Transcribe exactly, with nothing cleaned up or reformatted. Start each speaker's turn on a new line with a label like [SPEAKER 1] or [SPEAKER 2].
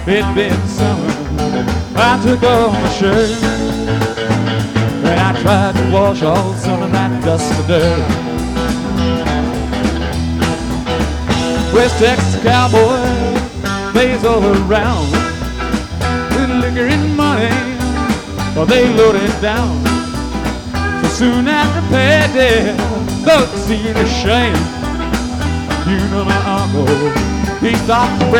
[SPEAKER 1] It'd been summer. I took off my shirt and I tried to wash all some of that dust of dirt. West Texas cowboy lays all around with liquor and money, or they load it down. So soon after payday, folks see the shame. You know my uncle, he stopped